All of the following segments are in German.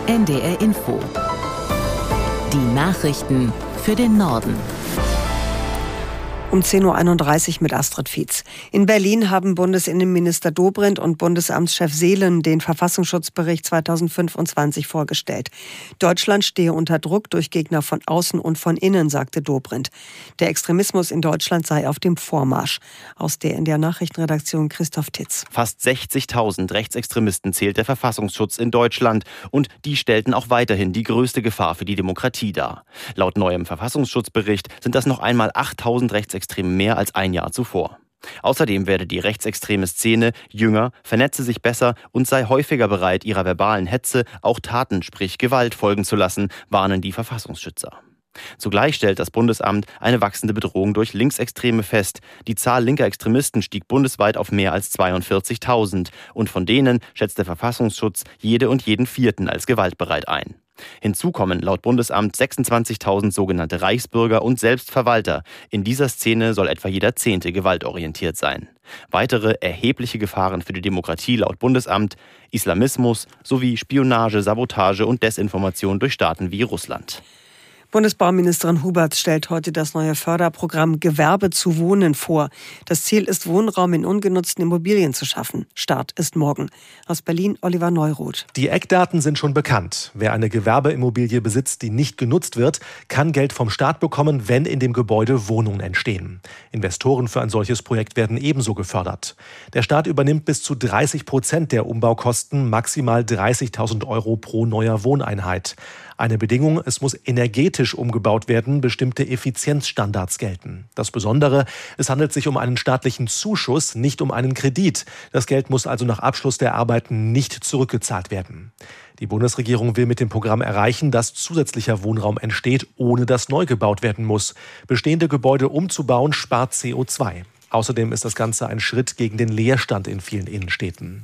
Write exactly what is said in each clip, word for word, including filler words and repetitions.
N D R Info. Die Nachrichten für den Norden. Um zehn Uhr einunddreißig mit Astrid Fietz. In Berlin haben Bundesinnenminister Dobrindt und Bundesamtschef Seelen den Verfassungsschutzbericht zweitausendfünfundzwanzig vorgestellt. Deutschland stehe unter Druck durch Gegner von außen und von innen, sagte Dobrindt. Der Extremismus in Deutschland sei auf dem Vormarsch. Aus der N D R-Nachrichtenredaktion Christoph Titz. Fast sechzigtausend Rechtsextremisten zählt der Verfassungsschutz in Deutschland. Und die stellten auch weiterhin die größte Gefahr für die Demokratie dar. Laut neuem Verfassungsschutzbericht sind das noch einmal achttausend Rechtsextremisten mehr als ein Jahr zuvor. Außerdem werde die rechtsextreme Szene jünger, vernetze sich besser und sei häufiger bereit, ihrer verbalen Hetze auch Taten, sprich Gewalt, folgen zu lassen, warnen die Verfassungsschützer. Zugleich stellt das Bundesamt eine wachsende Bedrohung durch Linksextreme fest. Die Zahl linker Extremisten stieg bundesweit auf mehr als zweiundvierzigtausend und von denen schätzt der Verfassungsschutz jede und jeden Vierten als gewaltbereit ein. Hinzu kommen laut Bundesamt sechsundzwanzigtausend sogenannte Reichsbürger und Selbstverwalter. In dieser Szene soll etwa jeder Zehnte gewaltorientiert sein. Weitere erhebliche Gefahren für die Demokratie laut Bundesamt: Islamismus sowie Spionage, Sabotage und Desinformation durch Staaten wie Russland. Bundesbauministerin Huberts stellt heute das neue Förderprogramm Gewerbe zu Wohnen vor. Das Ziel ist, Wohnraum in ungenutzten Immobilien zu schaffen. Start ist morgen. Aus Berlin Oliver Neuroth. Die Eckdaten sind schon bekannt. Wer eine Gewerbeimmobilie besitzt, die nicht genutzt wird, kann Geld vom Staat bekommen, wenn in dem Gebäude Wohnungen entstehen. Investoren für ein solches Projekt werden ebenso gefördert. Der Staat übernimmt bis zu dreißig Prozent der Umbaukosten, maximal dreißigtausend Euro pro neuer Wohneinheit. Eine Bedingung: es muss energetisch umgebaut werden, bestimmte Effizienzstandards gelten. Das Besondere: es handelt sich um einen staatlichen Zuschuss, nicht um einen Kredit. Das Geld muss also nach Abschluss der Arbeiten nicht zurückgezahlt werden. Die Bundesregierung will mit dem Programm erreichen, dass zusätzlicher Wohnraum entsteht, ohne dass neu gebaut werden muss. Bestehende Gebäude umzubauen spart C O zwei. Außerdem ist das Ganze ein Schritt gegen den Leerstand in vielen Innenstädten.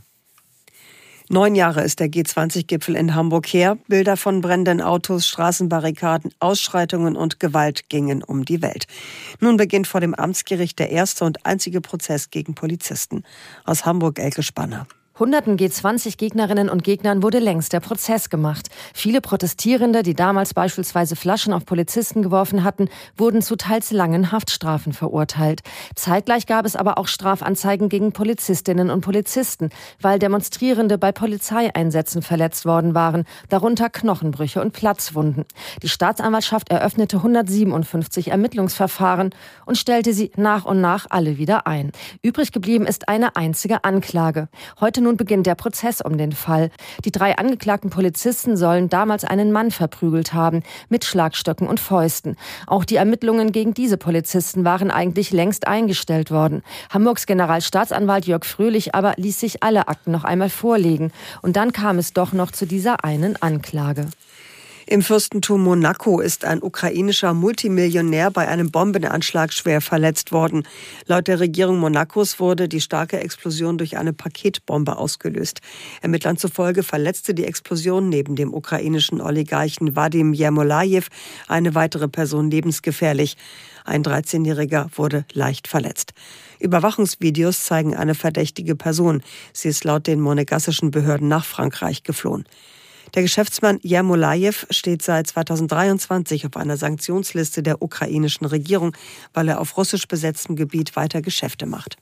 Neun Jahre ist der G zwanzig Gipfel in Hamburg her. Bilder von brennenden Autos, Straßenbarrikaden, Ausschreitungen und Gewalt gingen um die Welt. Nun beginnt vor dem Amtsgericht der erste und einzige Prozess gegen Polizisten. Aus Hamburg Elke Spanner. Hunderten G zwanzig Gegnerinnen und Gegnern wurde längst der Prozess gemacht. Viele Protestierende, die damals beispielsweise Flaschen auf Polizisten geworfen hatten, wurden zu teils langen Haftstrafen verurteilt. Zeitgleich gab es aber auch Strafanzeigen gegen Polizistinnen und Polizisten, weil Demonstrierende bei Polizeieinsätzen verletzt worden waren, darunter Knochenbrüche und Platzwunden. Die Staatsanwaltschaft eröffnete hundertsiebenundfünfzig Ermittlungsverfahren und stellte sie nach und nach alle wieder ein. Übrig geblieben ist eine einzige Anklage. Heute nun beginnt der Prozess um den Fall. Die drei angeklagten Polizisten sollen damals einen Mann verprügelt haben, mit Schlagstöcken und Fäusten. Auch die Ermittlungen gegen diese Polizisten waren eigentlich längst eingestellt worden. Hamburgs Generalstaatsanwalt Jörg Fröhlich aber ließ sich alle Akten noch einmal vorlegen. Und dann kam es doch noch zu dieser einen Anklage. Im Fürstentum Monaco ist ein ukrainischer Multimillionär bei einem Bombenanschlag schwer verletzt worden. Laut der Regierung Monacos wurde die starke Explosion durch eine Paketbombe ausgelöst. Ermittlern zufolge verletzte die Explosion neben dem ukrainischen Oligarchen Wadim Jermolajew eine weitere Person lebensgefährlich. Ein dreizehnjähriger wurde leicht verletzt. Überwachungsvideos zeigen eine verdächtige Person. Sie ist laut den monegassischen Behörden nach Frankreich geflohen. Der Geschäftsmann Jermolajew steht seit zweitausenddreiundzwanzig auf einer Sanktionsliste der ukrainischen Regierung, weil er auf russisch besetztem Gebiet weiter Geschäfte macht.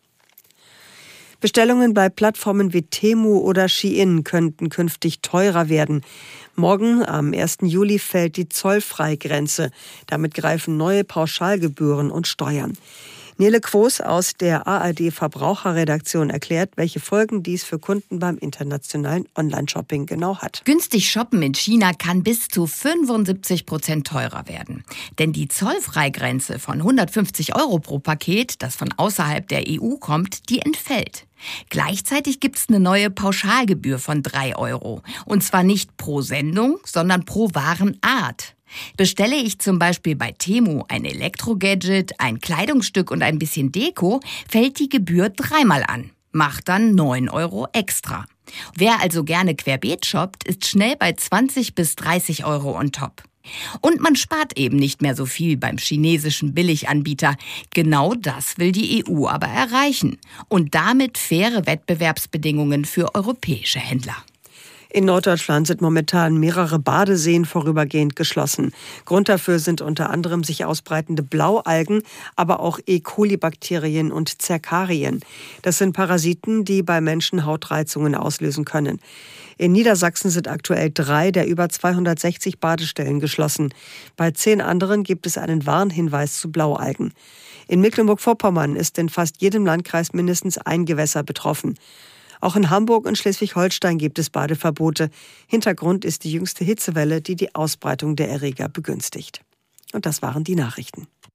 Bestellungen bei Plattformen wie Temu oder Shein könnten künftig teurer werden. Morgen, am ersten Juli, fällt die Zollfreigrenze. Damit greifen neue Pauschalgebühren und Steuern. Nele Quos aus der A R D-Verbraucherredaktion erklärt, welche Folgen dies für Kunden beim internationalen Online-Shopping genau hat. Günstig shoppen in China kann bis zu fünfundsiebzig Prozent teurer werden. Denn die Zollfreigrenze von hundertfünfzig Euro pro Paket, das von außerhalb der E U kommt, die entfällt. Gleichzeitig gibt es eine neue Pauschalgebühr von drei Euro. Und zwar nicht pro Sendung, sondern pro Warenart. Bestelle ich zum Beispiel bei Temu ein Elektrogadget, ein Kleidungsstück und ein bisschen Deko, fällt die Gebühr dreimal an, macht dann neun Euro extra. Wer also gerne querbeet shoppt, ist schnell bei zwanzig bis dreißig Euro on top. Und man spart eben nicht mehr so viel beim chinesischen Billiganbieter. Genau das will die E U aber erreichen. Und damit faire Wettbewerbsbedingungen für europäische Händler. In Norddeutschland sind momentan mehrere Badeseen vorübergehend geschlossen. Grund dafür sind unter anderem sich ausbreitende Blaualgen, aber auch E. coli-Bakterien und Zerkarien. Das sind Parasiten, die bei Menschen Hautreizungen auslösen können. In Niedersachsen sind aktuell drei der über zweihundertsechzig Badestellen geschlossen. Bei zehn anderen gibt es einen Warnhinweis zu Blaualgen. In Mecklenburg-Vorpommern ist in fast jedem Landkreis mindestens ein Gewässer betroffen. Auch in Hamburg und Schleswig-Holstein gibt es Badeverbote. Hintergrund ist die jüngste Hitzewelle, die die Ausbreitung der Erreger begünstigt. Und das waren die Nachrichten.